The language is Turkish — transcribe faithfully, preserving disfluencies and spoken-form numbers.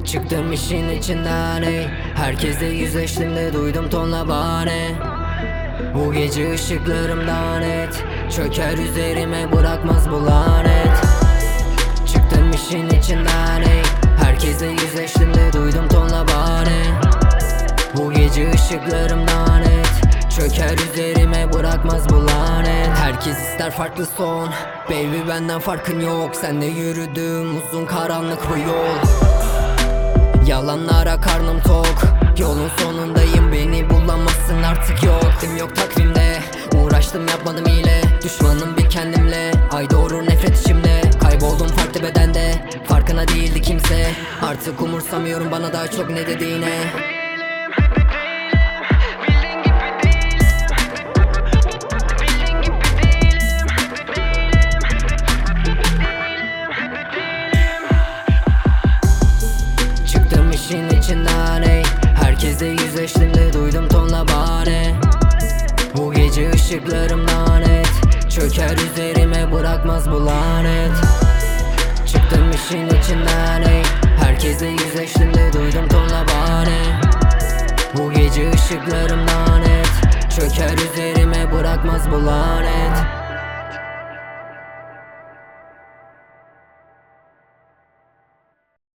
Çıktım işin içinden ey. Herkesle yüzleştim de duydum tonla bahane. Bu gece ışıklarımdan et. Çöker üzerime bırakmaz bu lanet. Çıktım işin içinden ey. Herkesle yüzleştim de duydum tonla bahane. Bu gece ışıklarımdan et. Çöker üzerime bırakmaz bu lanet. Herkes ister farklı son. Baby benden farkın yok. Senle yürüdüğüm uzun karanlık bu yol. Yalanlara karnım tok. Yolun sonundayım, beni bulamazsın artık yok. Tim yok takvimde. Uğraştım yapmadım hile. Düşmanım bir kendimle. Ay doğurur nefret içimde. Kayboldum farklı bedende. Farkına değildi kimse. Artık umursamıyorum bana daha çok ne dediğine. İşin içinden ey. Herkesle yüzleştim de duydum tonla bahane. Bu gece ışıklarımdan et. Çöker üzerime bırakmaz bu lanet. Çıktım işin içinden ey. Herkesle yüzleştim de duydum tonla bahane. Bu gece ışıklarımdan et. Çöker üzerime bırakmaz bu lanet.